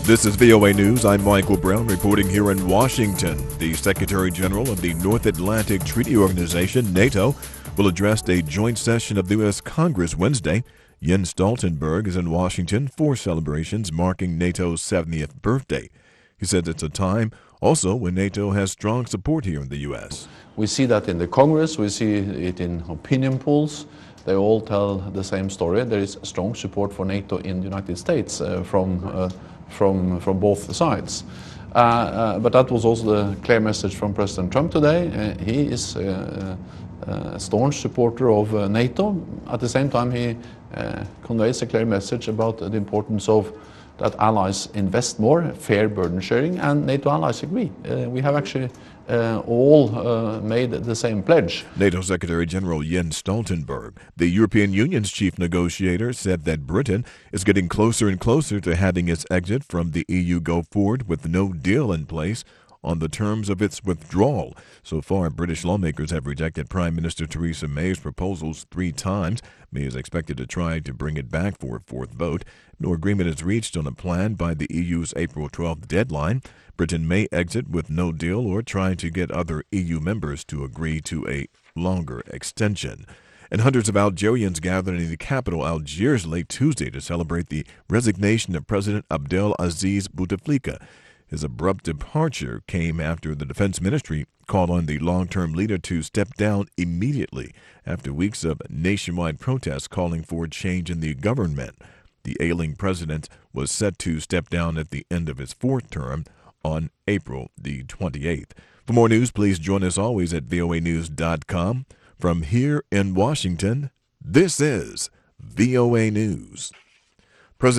This is VOA News. I'm Michael Brown reporting here in Washington. The Secretary General of the North Atlantic Treaty Organization, NATO, will address a joint session of the U.S. Congress Wednesday. Jens Stoltenberg is in Washington for celebrations marking NATO's 70th birthday. He said it's a time also when NATO has strong support here in the U.S. We see that in the Congress, we see it in opinion polls. They all tell the same story. There is strong support for NATO in the United States from both sides. But that was also the clear message from President Trump today. He is a staunch supporter of NATO. At the same time, he conveys a clear message about the importance of that allies invest more, fair burden sharing, and NATO allies agree. We have actually all made the same pledge. NATO Secretary General Jens Stoltenberg, the European Union's chief negotiator, said that Britain is getting closer and closer to having its exit from the EU go forward with no deal in place on the terms of its withdrawal. So far, British lawmakers have rejected Prime Minister Theresa May's proposals 3 times. May is expected to try to bring it back for a 4th vote. No agreement is reached on a plan by the EU's April 12th deadline. Britain may exit with no deal or try to get other EU members to agree to a longer extension. And hundreds of Algerians gathered in the capital Algiers late Tuesday to celebrate the resignation of President Abdel Aziz Bouteflika. His abrupt departure came after the defense ministry called on the long-term leader to step down immediately after weeks of nationwide protests calling for change in the government. The ailing president was set to step down at the end of his 4th term on April the 28th. For more news, please join us always at voanews.com. From here in Washington, this is VOA News.